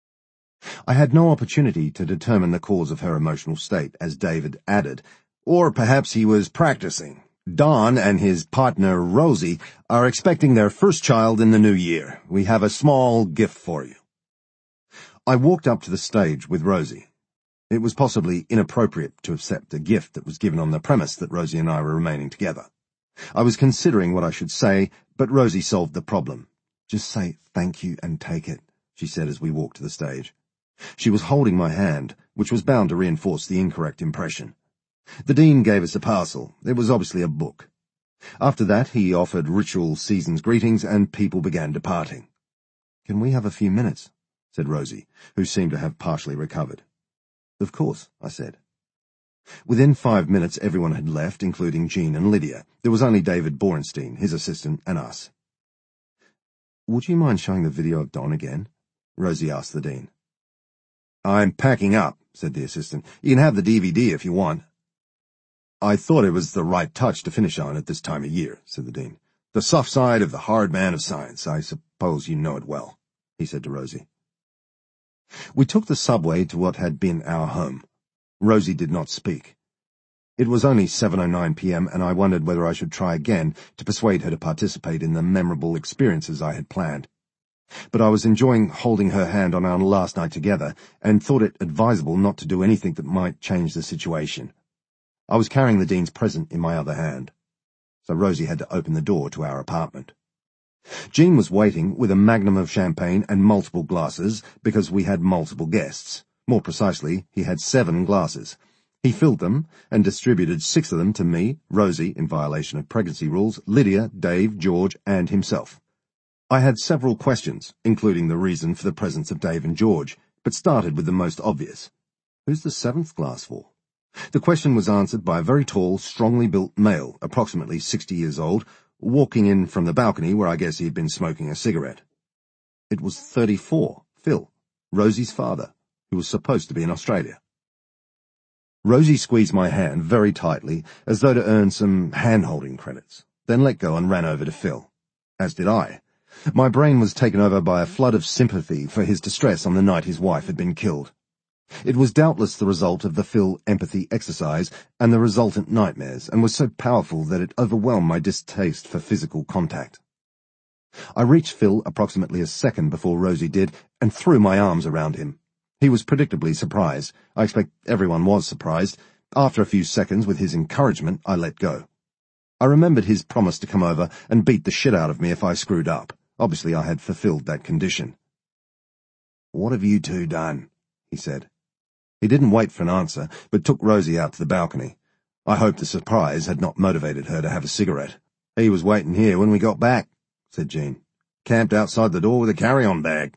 I had no opportunity to determine the cause of her emotional state, as David added, or perhaps he was practicing. Don and his partner Rosie are expecting their first child in the new year. We have a small gift for you. I walked up to the stage with Rosie. It was possibly inappropriate to accept a gift that was given on the premise that Rosie and I were remaining together. I was considering what I should say, but Rosie solved the problem. Just say thank you and take it, she said as we walked to the stage. She was holding my hand, which was bound to reinforce the incorrect impression. The Dean gave us a parcel. It was obviously a book. After that, he offered ritual season's greetings, and people began departing. "Can we have a few minutes?" said Rosie, who seemed to have partially recovered. "Of course," I said. Within 5 minutes, everyone had left, including Jean and Lydia. There was only David Borenstein, his assistant, and us. "Would you mind showing the video of Don again?" Rosie asked the Dean. "I'm packing up," said the assistant. "You can have the DVD if you want." "I thought it was the right touch to finish on at this time of year," said the Dean. "The soft side of the hard man of science. I suppose you know it well," he said to Rosie. We took the subway to what had been our home. Rosie did not speak. It was only 7:09 p.m., and I wondered whether I should try again to persuade her to participate in the memorable experiences I had planned. But I was enjoying holding her hand on our last night together, and thought it advisable not to do anything that might change the situation. I was carrying the Dean's present in my other hand, so Rosie had to open the door to our apartment. Jean was waiting with a magnum of champagne and multiple glasses because we had multiple guests. More precisely, he had 7 glasses. He filled them and distributed 6 of them to me, Rosie, in violation of pregnancy rules, Lydia, Dave, George, and himself. I had several questions, including the reason for the presence of Dave and George, but started with the most obvious. Who's the 7th glass for? The question was answered by a very tall, strongly built male, approximately 60 years old, walking in from the balcony where I guess he had been smoking a cigarette. It was 34, Phil, Rosie's father, who was supposed to be in Australia. Rosie squeezed my hand very tightly, as though to earn some hand-holding credits, then let go and ran over to Phil. As did I. My brain was taken over by a flood of sympathy for his distress on the night his wife had been killed. It was doubtless the result of the Phil empathy exercise and the resultant nightmares, and was so powerful that it overwhelmed my distaste for physical contact. I reached Phil approximately a second before Rosie did, and threw my arms around him. He was predictably surprised. I expect everyone was surprised. After a few seconds, with his encouragement, I let go. I remembered his promise to come over and beat the shit out of me if I screwed up. Obviously, I had fulfilled that condition. "What have you two done?" he said. He didn't wait for an answer, but took Rosie out to the balcony. I hoped the surprise had not motivated her to have a cigarette. "He was waiting here when we got back," said Jean. "Camped outside the door with a carry-on bag."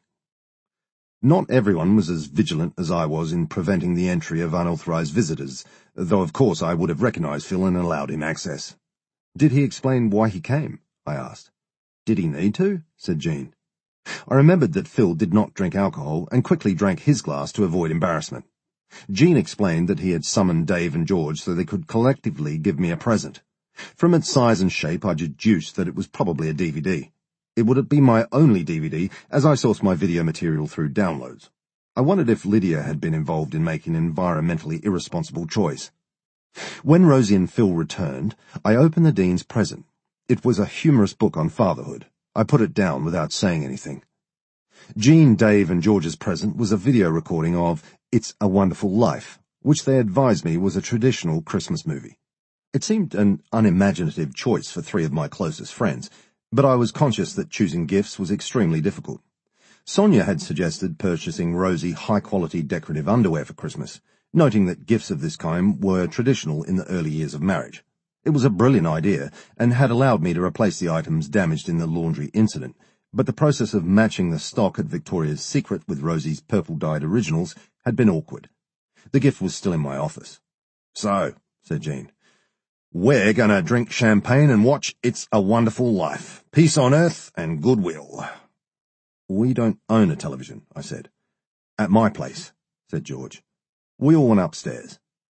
Not everyone was as vigilant as I was in preventing the entry of unauthorized visitors, though of course I would have recognized Phil and allowed him access. "Did he explain why he came?" I asked. "Did he need to?" said Jean. I remembered that Phil did not drink alcohol, and quickly drank his glass to avoid embarrassment. Jean explained that he had summoned Dave and George so they could collectively give me a present. From its size and shape, I deduced that it was probably a DVD. It would be my only DVD, as I sourced my video material through downloads. I wondered if Lydia had been involved in making an environmentally irresponsible choice. When Rosie and Phil returned, I opened the Dean's present. It was a humorous book on fatherhood. I put it down without saying anything. Jean, Dave, and George's present was a video recording of It's a Wonderful Life, which they advised me was a traditional Christmas movie. It seemed an unimaginative choice for 3 of my closest friends, but I was conscious that choosing gifts was extremely difficult. Sonia had suggested purchasing Rosie high-quality decorative underwear for Christmas, noting that gifts of this kind were traditional in the early years of marriage. It was a brilliant idea, and had allowed me to replace the items damaged in the laundry incident, but the process of matching the stock at Victoria's Secret with Rosie's purple-dyed originals had been awkward. The gift was still in my office. "So," said Jean, "we're going to drink champagne and watch It's a Wonderful Life. Peace on earth and goodwill." "We don't own a television," I said. "At my place," said George. We all went upstairs.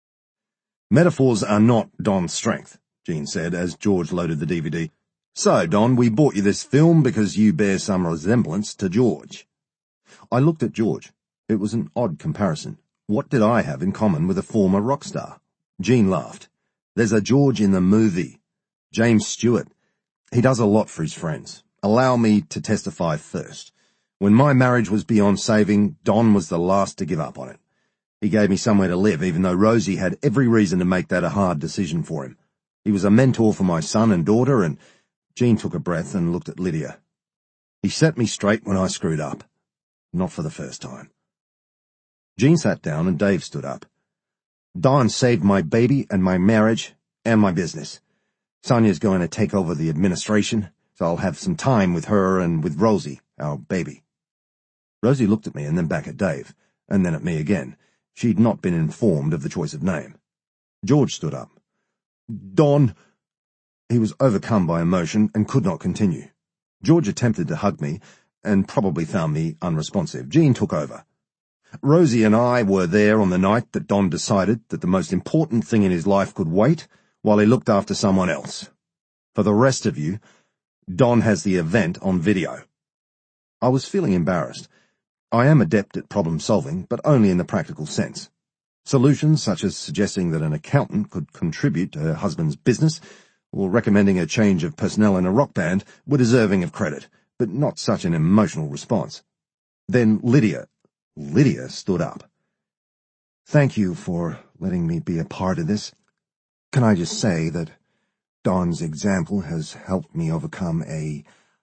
"Metaphors are not Don's strength," Jean said as George loaded the DVD. "So, Don, we bought you this film because you bear some resemblance to George." I looked at George. It was an odd comparison. What did I have in common with a former rock star? Jean laughed. "There's a George in the movie. James Stewart. He does a lot for his friends. Allow me to testify first. When my marriage was beyond saving, Don was the last to give up on it. He gave me somewhere to live, even though Rosie had every reason to make that a hard decision for him. He was a mentor for my son and daughter, and—" Jean took a breath and looked at Lydia. "He set me straight when I screwed up. Not for the first time." Jean sat down and Dave stood up. Don saved my baby and my marriage and my business. Sonia's going to take over the administration, so I'll have some time with her and with Rosie, our baby." Rosie looked at me and then back at Dave, and then at me again. She'd not been informed of the choice of name. George stood up. "Don—" He was overcome by emotion and could not continue. George attempted to hug me, and probably found me unresponsive. Jean took over. "Rosie and I were there on the night that Don decided that the most important thing in his life could wait while he looked after someone else. For the rest of you, Don has the event on video." I was feeling embarrassed. I am adept at problem-solving, but only in the practical sense. Solutions such as suggesting that an accountant could contribute to her husband's business, or recommending a change of personnel in a rock band, were deserving of credit, but not such an emotional response. Then Lydia stood up. "Thank you for letting me be a part of this. Can I just say that Don's example has helped me overcome a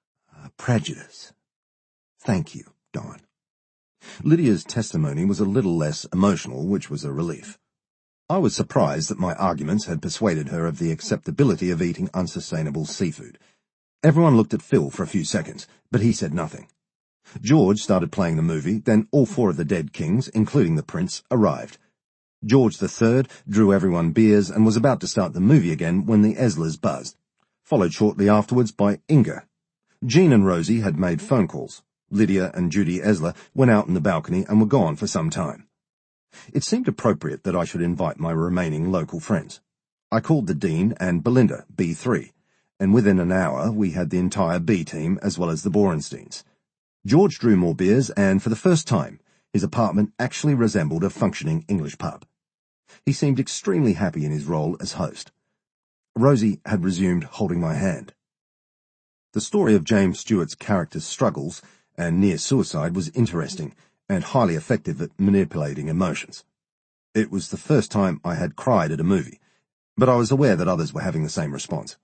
prejudice. Thank you, Don." Lydia's testimony was a little less emotional, which was a relief. I was surprised that my arguments had persuaded her of the acceptability of eating unsustainable seafood. Everyone looked at Phil for a few seconds, but he said nothing. George started playing the movie, then all four of the dead kings, including the prince, arrived. George III drew everyone beers and was about to start the movie again when the Eslers buzzed, followed shortly afterwards by Inga. Jean and Rosie had made phone calls. Lydia and Judy Esler went out on the balcony and were gone for some time. It seemed appropriate that I should invite my remaining local friends. I called the Dean and Belinda, B3, and within an hour we had the entire B team as well as the Borensteins. George drew more beers, and for the first time, his apartment actually resembled a functioning English pub. He seemed extremely happy in his role as host. Rosie had resumed holding my hand. The story of James Stewart's character's struggles and near suicide was interesting and highly effective at manipulating emotions. It was the first time I had cried at a movie, but I was aware that others were having the same response.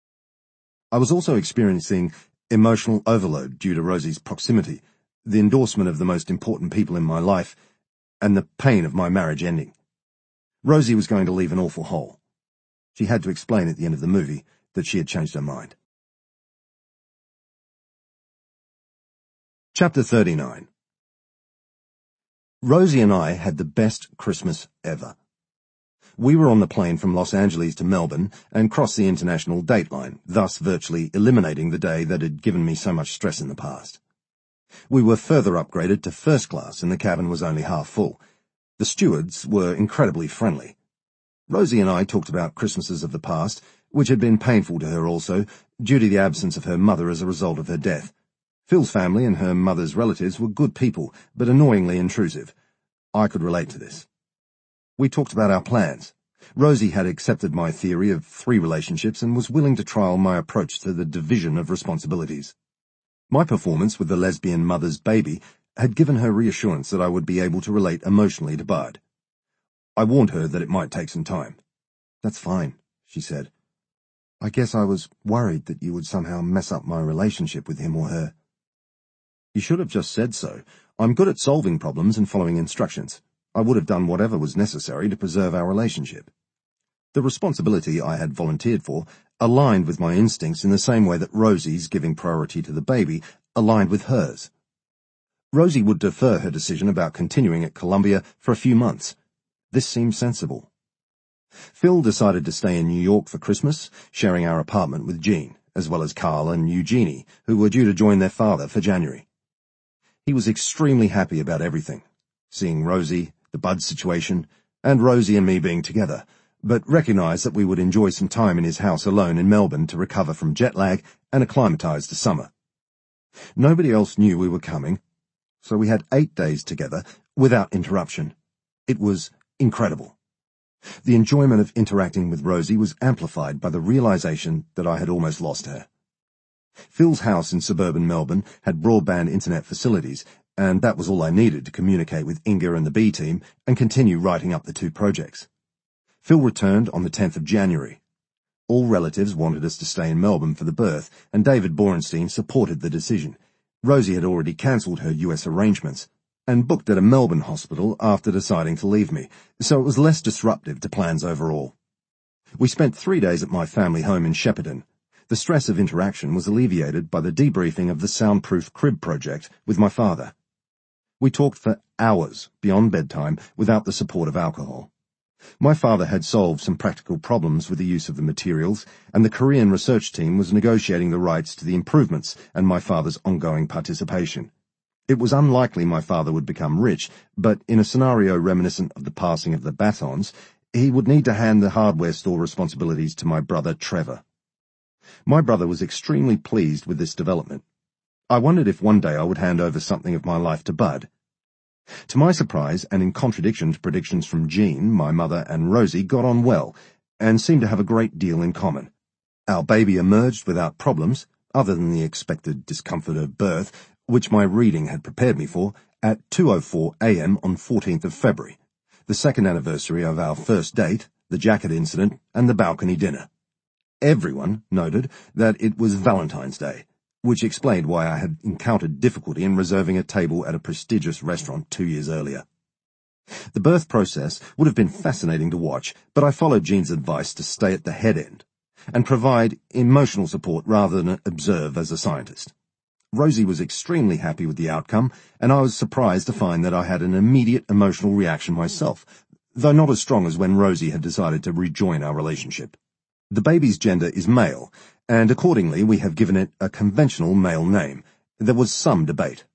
I was also experiencing emotional overload due to Rosie's proximity, the endorsement of the most important people in my life, and the pain of my marriage ending. Rosie was going to leave an awful hole. She had to explain at the end of the movie that she had changed her mind. Chapter 39. Rosie and I had the best Christmas ever. We were on the plane from Los Angeles to Melbourne and crossed the international date line, thus virtually eliminating the day that had given me so much stress in the past. We were further upgraded to first class and the cabin was only half full. The stewards were incredibly friendly. Rosie and I talked about Christmases of the past, which had been painful to her also, due to the absence of her mother as a result of her death. Phil's family and her mother's relatives were good people, but annoyingly intrusive. I could relate to this. We talked about our plans. Rosie had accepted my theory of 3 relationships and was willing to trial my approach to the division of responsibilities. My performance with the lesbian mother's baby had given her reassurance that I would be able to relate emotionally to Bud. I warned her that it might take some time. "That's fine," she said. "I guess I was worried that you would somehow mess up my relationship with him or her." "You should have just said so. I'm good at solving problems and following instructions. I would have done whatever was necessary to preserve our relationship." The responsibility I had volunteered for aligned with my instincts in the same way that Rosie's giving priority to the baby aligned with hers. Rosie would defer her decision about continuing at Columbia for a few months. This seemed sensible. Phil decided to stay in New York for Christmas, sharing our apartment with Jean, as well as Carl and Eugenie, who were due to join their father for January. He was extremely happy about everything, seeing Rosie, the Bud situation, and Rosie and me being together, but recognized that we would enjoy some time in his house alone in Melbourne to recover from jet lag and acclimatize to summer. Nobody else knew we were coming, so we had 8 days together without interruption. It was incredible. The enjoyment of interacting with Rosie was amplified by the realization that I had almost lost her. Phil's house in suburban Melbourne had broadband internet facilities, and that was all I needed to communicate with Inga and the B team and continue writing up the 2 projects. Phil returned on the 10th of January. All relatives wanted us to stay in Melbourne for the birth, and David Borenstein supported the decision. Rosie had already cancelled her US arrangements. and booked at a Melbourne hospital after deciding to leave me, so it was less disruptive to plans overall. We spent 3 days at my family home in Shepparton. The stress of interaction was alleviated by the debriefing of the soundproof crib project with my father. We talked for hours beyond bedtime without the support of alcohol. My father had solved some practical problems with the use of the materials, and the Korean research team was negotiating the rights to the improvements and my father's ongoing participation. It was unlikely my father would become rich, but in a scenario reminiscent of the passing of the batons, he would need to hand the hardware store responsibilities to my brother Trevor. My brother was extremely pleased with this development. I wondered if one day I would hand over something of my life to Bud. To my surprise, and in contradiction to predictions from Jean, my mother and Rosie got on well, and seemed to have a great deal in common. Our baby emerged without problems, other than the expected discomfort of birth, which my reading had prepared me for, at 2:04 a.m. on 14th of February, the second anniversary of our first date, the jacket incident, and the balcony dinner. Everyone noted that it was Valentine's Day, which explained why I had encountered difficulty in reserving a table at a prestigious restaurant 2 years earlier. The birth process would have been fascinating to watch, but I followed Jean's advice to stay at the head end and provide emotional support rather than observe as a scientist. Rosie was extremely happy with the outcome, and I was surprised to find that I had an immediate emotional reaction myself, though not as strong as when Rosie had decided to rejoin our relationship. The baby's gender is male, and accordingly we have given it a conventional male name. There was some debate.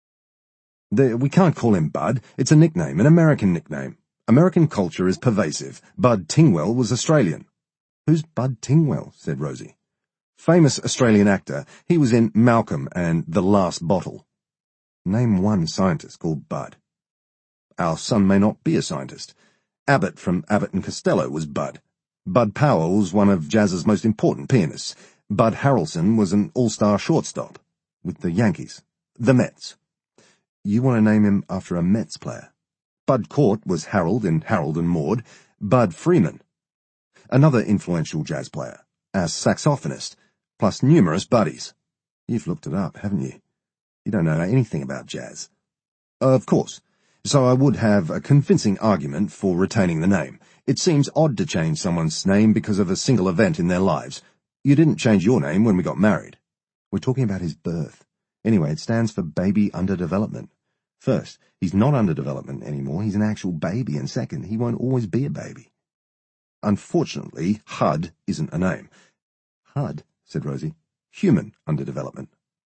We can't call him Bud. It's a nickname, an American nickname. American culture is pervasive. Bud Tingwell was Australian. Who's Bud Tingwell? Said Rosie. Famous Australian actor. He was in Malcolm and The Last Bottle. Name one scientist called Bud. Our son may not be a scientist. Abbott from Abbott and Costello was Bud. Bud Powell was one of jazz's most important pianists. Bud Harrelson was an all-star shortstop with the Yankees. The Mets. You want to name him after a Mets player. Bud Cort was Harold in Harold and Maude. Bud Freeman. Another influential jazz player, as saxophonist, plus numerous buddies. You've looked it up, haven't you? You don't know anything about jazz. Of course. So I would have a convincing argument for retaining the name. It seems odd to change someone's name because of a single event in their lives. You didn't change your name when we got married. We're talking about his birth. Anyway, it stands for baby under development. First, he's not under development anymore. He's an actual baby. And second, he won't always be a baby. Unfortunately, HUD isn't a name. HUD, said Rosie. Human under development.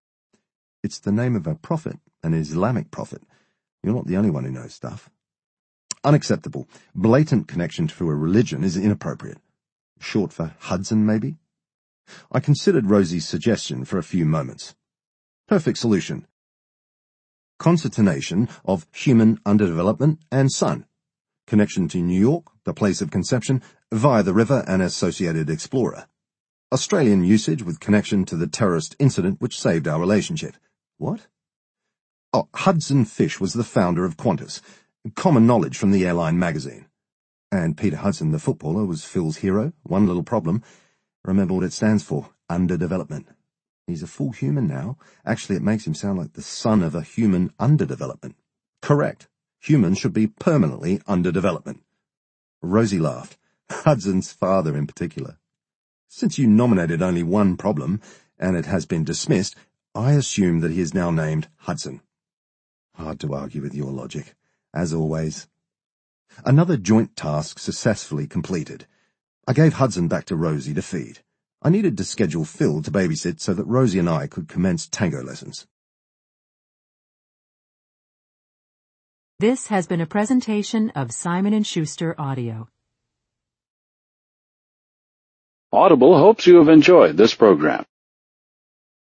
It's the name of a prophet, an Islamic prophet. You're not the only one who knows stuff. Unacceptable. Blatant connection to a religion is inappropriate. Short for Hudson, maybe? I considered Rosie's suggestion for a few moments. Perfect solution. Concatenation of human underdevelopment and son. Connection to New York, the place of conception, via the river and associated explorer. Australian usage with connection to the terrorist incident which saved our relationship. What? Oh, Hudson Fysh was the founder of Qantas. Common knowledge from the airline magazine. And Peter Hudson, the footballer, was Phil's hero. One little problem. Remember what it stands for. Underdevelopment. He's a full human now. Actually, it makes him sound like the son of a human underdevelopment. Correct. Humans should be permanently underdevelopment. Rosie laughed. Hudson's father in particular. Since you nominated only one problem, and it has been dismissed, I assume that he is now named Hudson. Hard to argue with your logic, as always. Another joint task successfully completed. I gave Hudson back to Rosie to feed. I needed to schedule Phil to babysit so that Rosie and I could commence tango lessons. This has been a presentation of Simon & Schuster Audio. Audible hopes you have enjoyed this program.